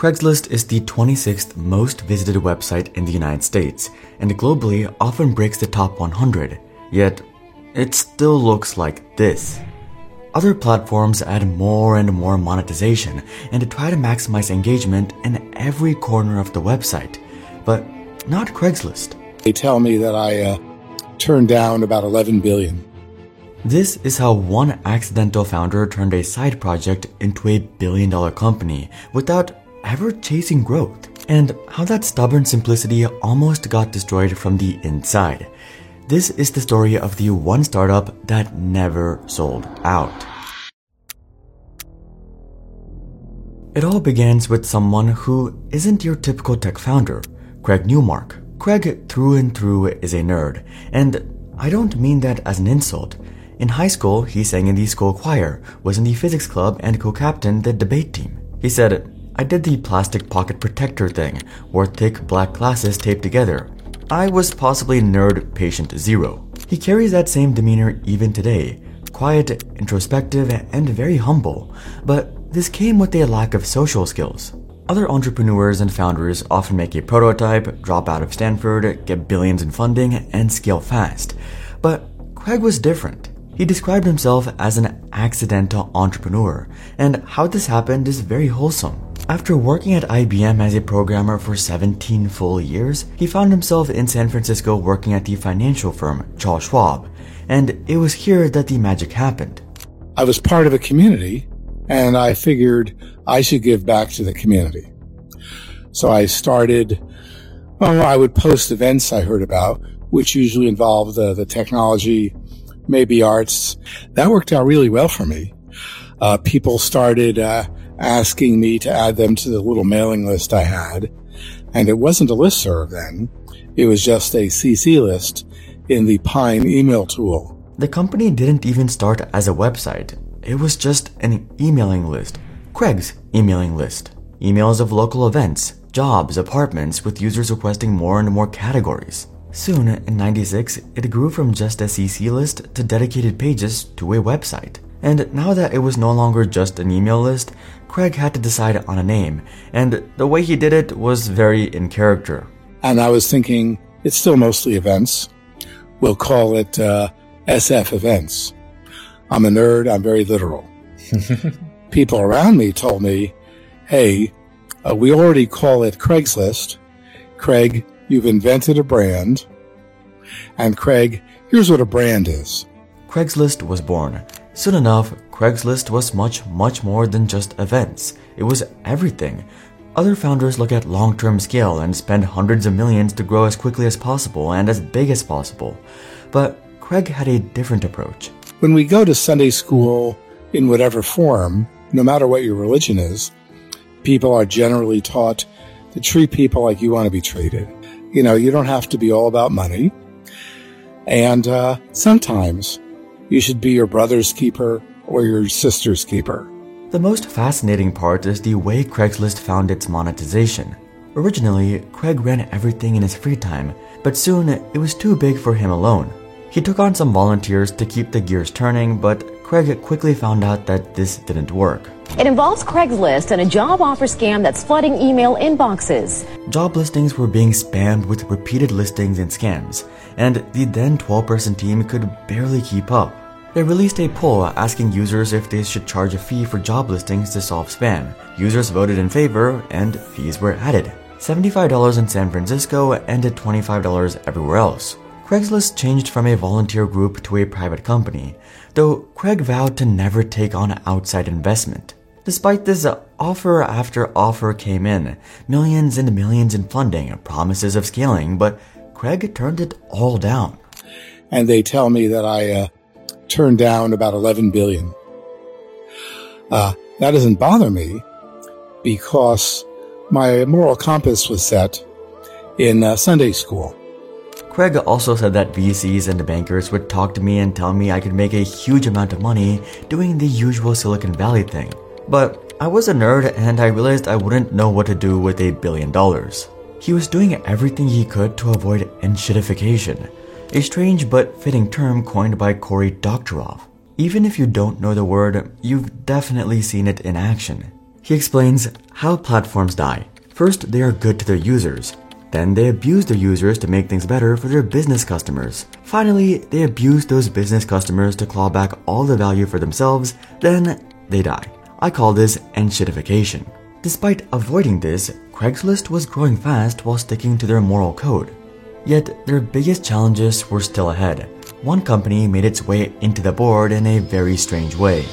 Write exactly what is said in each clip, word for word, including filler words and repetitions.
Craigslist is the twenty-sixth most visited website in the United States, and globally often breaks the top one hundred, yet it still looks like this. Other platforms add more and more monetization and try to maximize engagement in every corner of the website, but not Craigslist. They tell me that I uh, turned down about eleven billion. This is how one accidental founder turned a side project into a billion dollar company without ever chasing growth, and how that stubborn simplicity almost got destroyed from the inside. This is the story of the one startup that never sold out. It all begins with someone who isn't your typical tech founder, Craig Newmark. Craig through and through is a nerd, and I don't mean that as an insult. In high school, he sang in the school choir, was in the physics club, and co-captained the debate team. He said, "I did the plastic pocket protector thing, wore thick black glasses taped together. I was possibly nerd patient zero." He carries that same demeanor even today, quiet, introspective, and very humble, but this came with a lack of social skills. Other entrepreneurs and founders often make a prototype, drop out of Stanford, get billions in funding, and scale fast. But Craig was different. He described himself as an accidental entrepreneur, and how this happened is very wholesome. After working at I B M as a programmer for seventeen full years, he found himself in San Francisco working at the financial firm Charles Schwab, and it was here that the magic happened. I was part of a community, and I figured I should give back to the community. So I started, well, I would post events I heard about, which usually involved uh, the technology, maybe arts. That worked out really well for me. Uh, people started uh, asking me to add them to the little mailing list I had. And it wasn't a listserv then. It was just a C C list in the Pine email tool. The company didn't even start as a website. It was just an emailing list. Craig's emailing list. Emails of local events, jobs, apartments, with users requesting more and more categories. Soon, in ninety-six, it grew from just a C C list to dedicated pages to a website. And now that it was no longer just an email list, Craig had to decide on a name, and the way he did it was very in character. And I was thinking, it's still mostly events. We'll call it uh, S F Events. I'm a nerd, I'm very literal. People around me told me, hey, uh, we already call it Craigslist. Craig, you've invented a brand. And Craig, here's what a brand is. Craigslist was born. Soon enough, Craigslist was much, much more than just events. It was everything. Other founders look at long-term scale and spend hundreds of millions to grow as quickly as possible and as big as possible. But Craig had a different approach. When we go to Sunday school in whatever form, no matter what your religion is, people are generally taught to treat people like you want to be treated. You know, you don't have to be all about money. And uh, sometimes you should be your brother's keeper or your sister's keeper. The most fascinating part is the way Craigslist found its monetization. Originally, Craig ran everything in his free time, but soon it was too big for him alone. He took on some volunteers to keep the gears turning, but Craig quickly found out that this didn't work. It involves Craigslist and a job offer scam that's flooding email inboxes. Job listings were being spammed with repeated listings and scams, and the then twelve-person team could barely keep up. They released a poll asking users if they should charge a fee for job listings to solve spam. Users voted in favor, and fees were added. seventy-five dollars in San Francisco and twenty-five dollars everywhere else. Craigslist changed from a volunteer group to a private company, though Craig vowed to never take on outside investment. Despite this, offer after offer came in, millions and millions in funding, promises of scaling, but Craig turned it all down. And they tell me that I uh, turned down about eleven billion. Uh, that doesn't bother me because my moral compass was set in uh, Sunday school. Craig also said that V Cs and bankers would talk to me and tell me I could make a huge amount of money doing the usual Silicon Valley thing. But I was a nerd and I realized I wouldn't know what to do with a billion dollars. He was doing everything he could to avoid enshittification, a strange but fitting term coined by Cory Doctorow. Even if you don't know the word, you've definitely seen it in action. He explains how platforms die. First, they are good to their users. Then they abuse their users to make things better for their business customers. Finally, they abuse those business customers to claw back all the value for themselves. Then they die. I call this end-shitification. Despite avoiding this, Craigslist was growing fast while sticking to their moral code. Yet, their biggest challenges were still ahead. One company made its way into the board in a very strange way.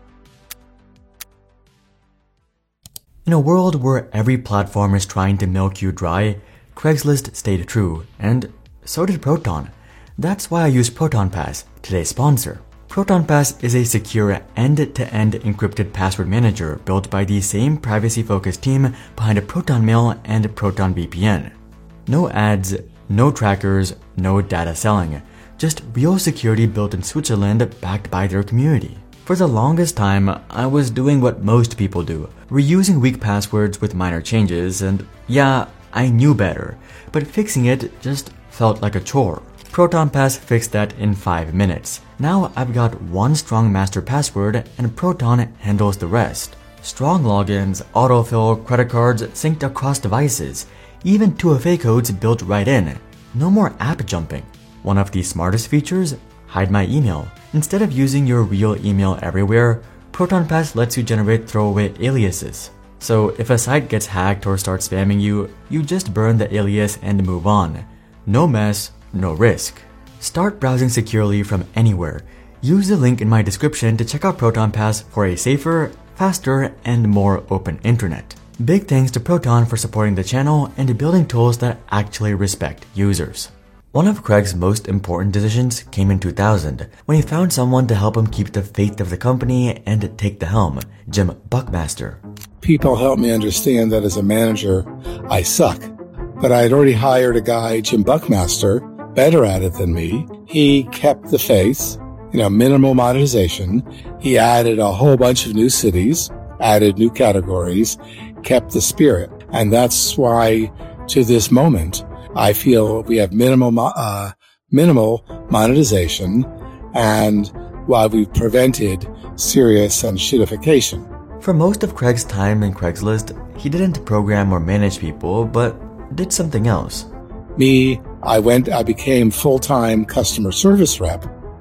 In a world where every platform is trying to milk you dry, Craigslist stayed true, and so did Proton. That's why I use ProtonPass, today's sponsor. ProtonPass is a secure end-to-end encrypted password manager built by the same privacy-focused team behind ProtonMail and ProtonVPN. No ads, no trackers, no data selling, just real security built in Switzerland backed by their community. For the longest time, I was doing what most people do, reusing weak passwords with minor changes, and yeah, I knew better, but fixing it just felt like a chore. ProtonPass fixed that in five minutes. Now I've got one strong master password and Proton handles the rest. Strong logins, autofill, credit cards synced across devices, even two F A codes built right in. No more app jumping. One of the smartest features? Hide my email. Instead of using your real email everywhere, ProtonPass lets you generate throwaway aliases. So if a site gets hacked or starts spamming you, you just burn the alias and move on. No mess, no risk. Start browsing securely from anywhere. Use the link in my description to check out ProtonPass for a safer, faster, and more open internet. Big thanks to Proton for supporting the channel and building tools that actually respect users. One of Craig's most important decisions came in two thousand, when he found someone to help him keep the faith of the company and take the helm, Jim Buckmaster. People helped me understand that as a manager, I suck. But I had already hired a guy, Jim Buckmaster, better at it than me. He kept the faith, you know, minimal monetization. He added a whole bunch of new cities, added new categories, kept the spirit. And that's why, to this moment, I feel we have minimal, uh, minimal monetization, and while we've prevented serious shitification. For most of Craig's time in Craigslist, he didn't program or manage people, but did something else. Me, I went, I became full-time customer service rep,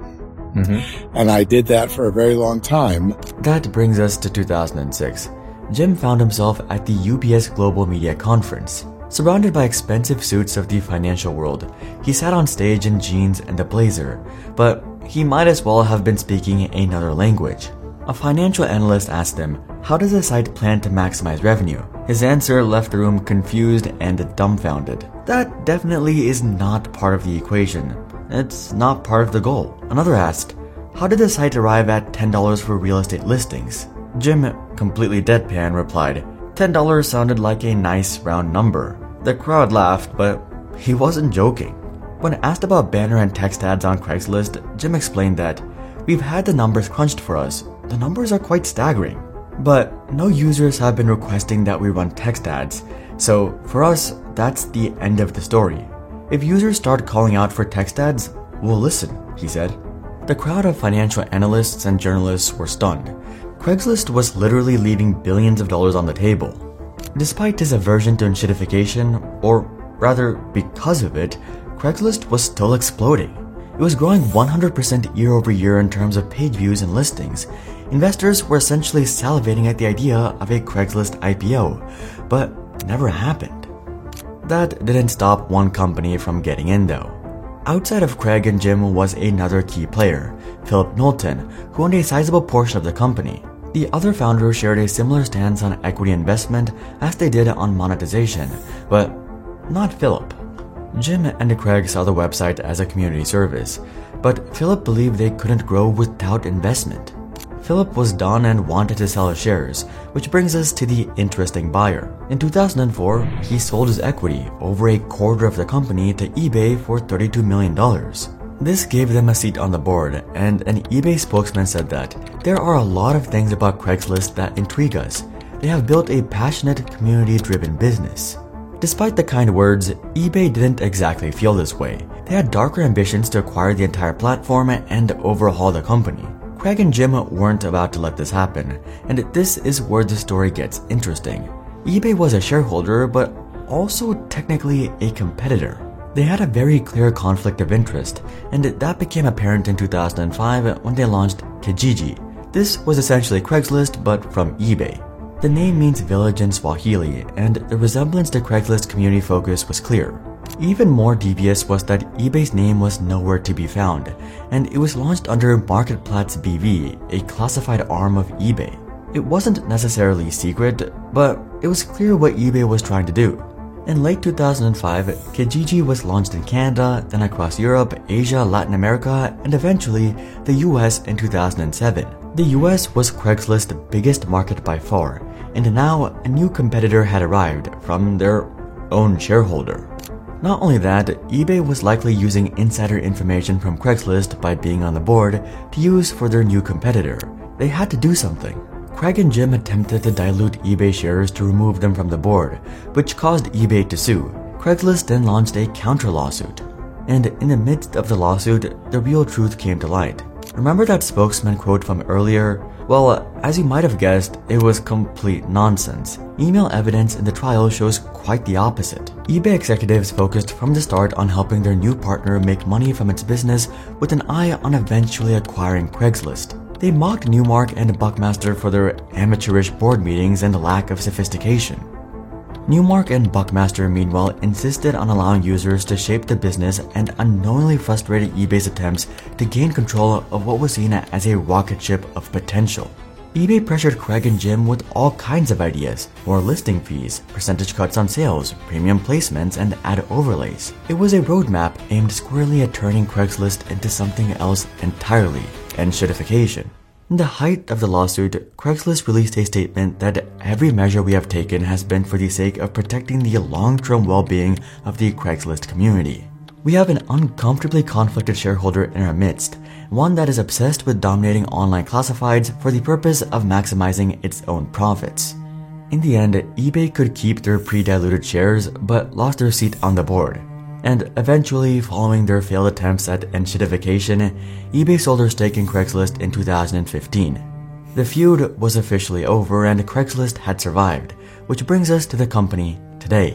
mm-hmm. and I did that for a very long time. That brings us to two thousand six. Jim found himself at the U B S Global Media Conference. Surrounded by expensive suits of the financial world, he sat on stage in jeans and a blazer, but he might as well have been speaking another language. A financial analyst asked him, how does the site plan to maximize revenue? His answer left the room confused and dumbfounded. That definitely is not part of the equation. It's not part of the goal. Another asked, how did the site arrive at ten dollars for real estate listings? Jim, completely deadpan, replied, ten dollars sounded like a nice round number. The crowd laughed, but he wasn't joking. When asked about banner and text ads on Craigslist, Jim explained that, we've had the numbers crunched for us. The numbers are quite staggering. But no users have been requesting that we run text ads, so for us, that's the end of the story. If users start calling out for text ads, we'll listen, he said. The crowd of financial analysts and journalists were stunned. Craigslist was literally leaving billions of dollars on the table. Despite his aversion to shitification, or rather because of it, Craigslist was still exploding. It was growing one hundred percent year over year in terms of page views and listings. Investors were essentially salivating at the idea of a Craigslist I P O, but never happened. That didn't stop one company from getting in though. Outside of Craig and Jim was another key player, Philip Knowlton, who owned a sizable portion of the company. The other founders shared a similar stance on equity investment as they did on monetization, but not Philip. Jim and Craig saw the website as a community service, but Philip believed they couldn't grow without investment. Philip was done and wanted to sell his shares, which brings us to the interesting buyer. In two thousand four, he sold his equity, over a quarter of the company, to eBay for thirty-two million dollars. This gave them a seat on the board, and an eBay spokesman said that, there are a lot of things about Craigslist that intrigue us. They have built a passionate, community-driven business. Despite the kind words, eBay didn't exactly feel this way. They had darker ambitions to acquire the entire platform and overhaul the company. Craig and Jim weren't about to let this happen, and this is where the story gets interesting. eBay was a shareholder, but also technically a competitor. They had a very clear conflict of interest, and that became apparent in two thousand five when they launched Kijiji. This was essentially Craigslist, but from eBay. The name means village in Swahili, and the resemblance to Craigslist community focus was clear. Even more devious was that eBay's name was nowhere to be found, and it was launched under Marketplaats B V, a classified arm of eBay. It wasn't necessarily secret, but it was clear what eBay was trying to do. In late two thousand five, Kijiji was launched in Canada, then across Europe, Asia, Latin America, and eventually the U S in two thousand seven. The U S was Craigslist's biggest market by far, and now a new competitor had arrived from their own shareholder. Not only that, eBay was likely using insider information from Craigslist by being on the board to use for their new competitor. They had to do something. Craig and Jim attempted to dilute eBay shares to remove them from the board, which caused eBay to sue. Craigslist then launched a counter lawsuit. And in the midst of the lawsuit, the real truth came to light. Remember that spokesman quote from earlier? Well, as you might have guessed, it was complete nonsense. Email evidence in the trial shows quite the opposite. eBay executives focused from the start on helping their new partner make money from its business with an eye on eventually acquiring Craigslist. They mocked Newmark and Buckmaster for their amateurish board meetings and lack of sophistication. Newmark and Buckmaster meanwhile insisted on allowing users to shape the business and unknowingly frustrated eBay's attempts to gain control of what was seen as a rocket ship of potential. eBay pressured Craig and Jim with all kinds of ideas: more listing fees, percentage cuts on sales, premium placements, and ad overlays. It was a roadmap aimed squarely at turning Craigslist into something else entirely, enshittification. In the height of the lawsuit, Craigslist released a statement that every measure we have taken has been for the sake of protecting the long-term well-being of the Craigslist community. We have an uncomfortably conflicted shareholder in our midst, one that is obsessed with dominating online classifieds for the purpose of maximizing its own profits. In the end, eBay could keep their pre-diluted shares but lost their seat on the board. And eventually, following their failed attempts at enshittification, eBay sold their stake in Craigslist in two thousand fifteen. The feud was officially over and Craigslist had survived, which brings us to the company today.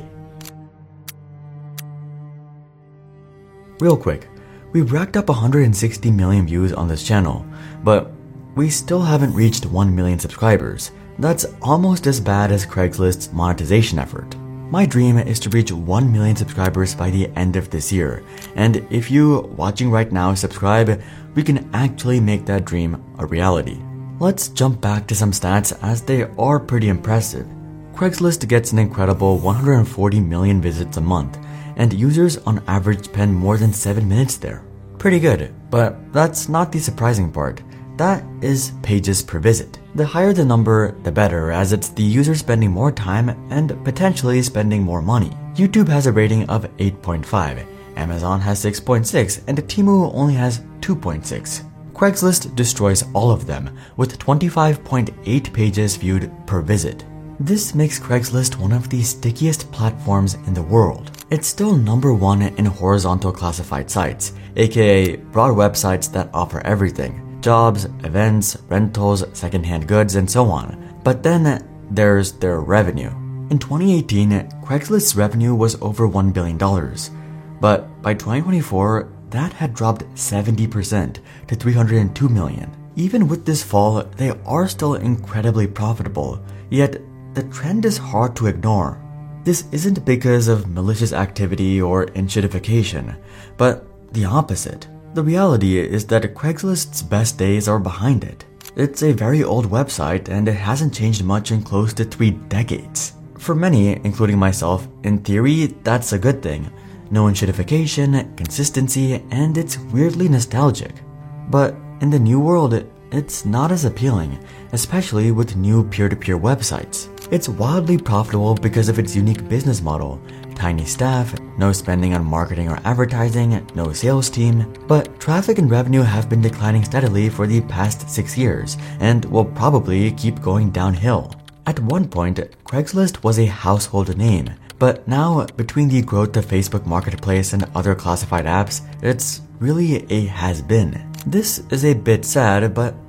Real quick, we've racked up one hundred sixty million views on this channel, but we still haven't reached one million subscribers. That's almost as bad as Craigslist's monetization effort. My dream is to reach one million subscribers by the end of this year, and if you watching right now subscribe, we can actually make that dream a reality. Let's jump back to some stats as they are pretty impressive. Craigslist gets an incredible one hundred forty million visits a month, and users on average spend more than seven minutes there. Pretty good, but that's not the surprising part. That is pages per visit. The higher the number, the better, as it's the user spending more time and potentially spending more money. YouTube has a rating of eight point five, Amazon has six point six, and Temu only has two point six. Craigslist destroys all of them, with twenty-five point eight pages viewed per visit. This makes Craigslist one of the stickiest platforms in the world. It's still number one in horizontal classified sites, aka broad websites that offer everything. Jobs, events, rentals, secondhand goods, and so on. But then there's their revenue. In twenty eighteen, Craigslist's revenue was over one billion dollars. But by twenty twenty-four, that had dropped seventy percent to three hundred two million dollars. Even with this fall, they are still incredibly profitable, yet the trend is hard to ignore. This isn't because of malicious activity or enshittification, but the opposite. The reality is that Craigslist's best days are behind it. It's a very old website and it hasn't changed much in close to three decades. For many, including myself, in theory, that's a good thing. No enshittification, consistency, and it's weirdly nostalgic. But in the new world, it's not as appealing, especially with new peer-to-peer websites. It's wildly profitable because of its unique business model. Tiny staff, no spending on marketing or advertising, no sales team, but traffic and revenue have been declining steadily for the past six years and will probably keep going downhill. At one point, Craigslist was a household name, but now, between the growth of Facebook Marketplace and other classified apps, it's really a has-been. This is a bit sad, but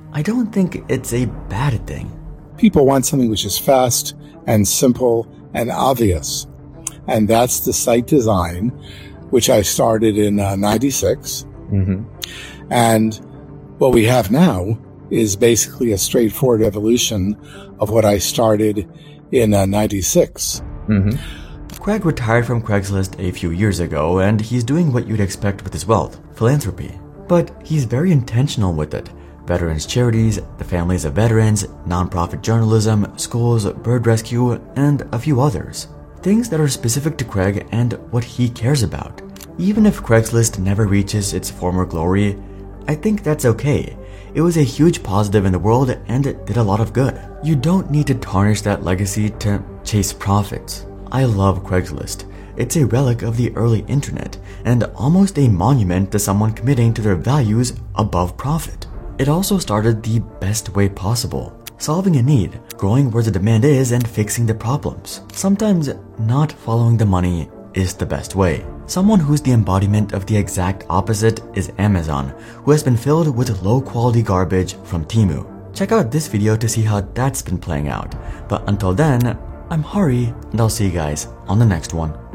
I don't think it's a bad thing. People want something which is fast and simple and obvious. And that's the site design, which I started in uh, ninety-six. Mm-hmm. And what we have now is basically a straightforward evolution of what I started in uh, ninety-six. Mm-hmm. Craig retired from Craigslist a few years ago, and he's doing what you'd expect with his wealth, philanthropy. But he's very intentional with it. Veterans charities, the families of veterans, nonprofit journalism, schools, bird rescue, and a few others. Things that are specific to Craig and what he cares about. Even if Craigslist never reaches its former glory, I think that's okay. It was a huge positive in the world and it did a lot of good. You don't need to tarnish that legacy to chase profits. I love Craigslist. It's a relic of the early internet and almost a monument to someone committing to their values above profit. It also started the best way possible, solving a need, growing where the demand is and fixing the problems. Sometimes not following the money is the best way. Someone who's the embodiment of the exact opposite is Amazon, who has been filled with low-quality garbage from Temu. Check out this video to see how that's been playing out. But until then, I'm Hari, and I'll see you guys on the next one.